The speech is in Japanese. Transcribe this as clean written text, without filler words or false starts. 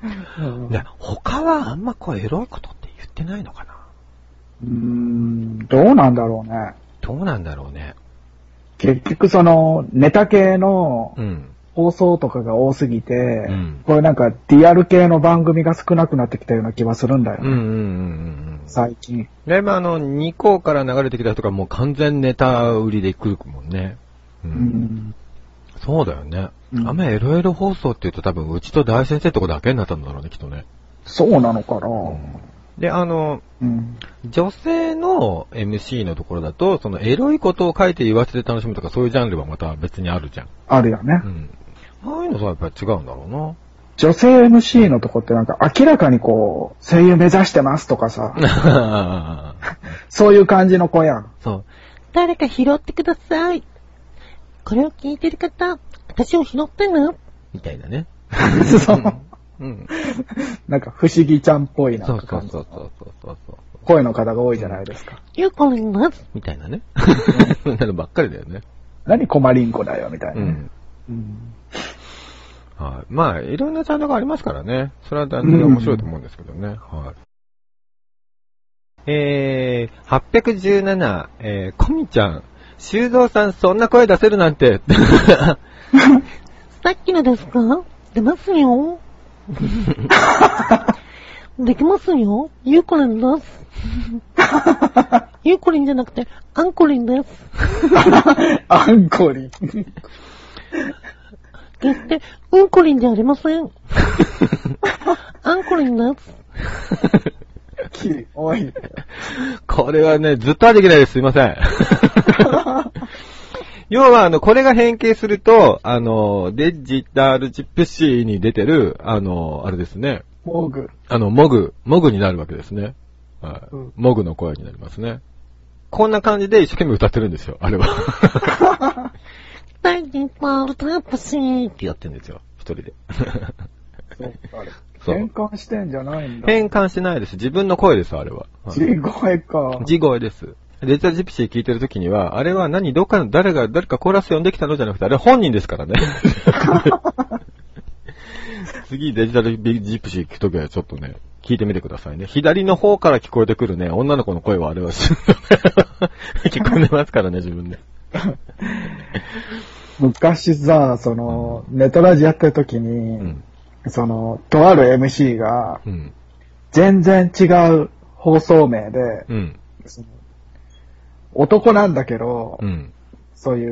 で、他はあんまこうエロいことって言ってないのかな。 どうなんだろうね。 どうなんだろうね。 結局その、ネタ系のうん。 放送とかが多すぎて、 んこれなんかリアル系の番組が少なくなってきたような気はするんだよね。 うんうんうんうん。 最近。 で、ニコから流れてきた人がもう完全ネタ売りで来るもんね。そうだよね。あんまエロエロ放送って言うと多分うちと大先生とこだけになったんだろうね、きっとね。 そうなのかな、 で、女性の MC のところだと、そのエロいことを書いて言わせて楽しむとかそういうジャンルはまた別にあるじゃん。 あるよね。 ああいうのさ、やっぱり違うんだろうな。 女性 MC のとこってなんか明らかにこう、声優目指してますとかさ、そういう感じの子やん。 そう。誰か拾ってください。これを聞いてる方、私を拾ってね。みたいなね。 そう。なんか不思議ちゃんっぽいなんか感じ。 そう。 声の方が多いじゃないですか。 ゆうこりんます。みたいなね。なのばっかりだよね。 何コマリンコだよ、みたいな、ね。 はい。まあ、いろんなジャンルがありますからね。それは断然面白いと思うんですけどね。はい。817、コミちゃん。修造さん、そんな声出せるなんて。さっきのですか？出ますよ。できますよ。ゆうこりんです。ゆうこりんじゃなくて、アンコリンです。 アンコリン。 決して、うんこりんじゃありません。アンコリンです。 おい。 これはね、ずっとはできないです。すいません。要は、これが変形すると、デジタルジプシーに出てる、あれですね。 モグ。 モグになるわけですね。はい。モグの声になりますね。こんな感じで一生懸命歌ってるんですよ、あれは。デジタルジプシーってやってるんですよ、一人で。 変換してんじゃないんだ。 変換してないです。自分の声です、あれは。 地声か。 地声です。デジタルジプシー聞いてるときには、あれは誰かコーラス呼んできたのじゃなくて、あれ本人ですからね。次デジタルジプシー聞くときはちょっとね、聞いてみてくださいね。左の方から聞こえてくるね、女の子の声はあれは聞こえてますからね、自分で。 昔さ、ネトラジやってるときに、とある MC が、全然違う放送名で、男なんだけど、そういう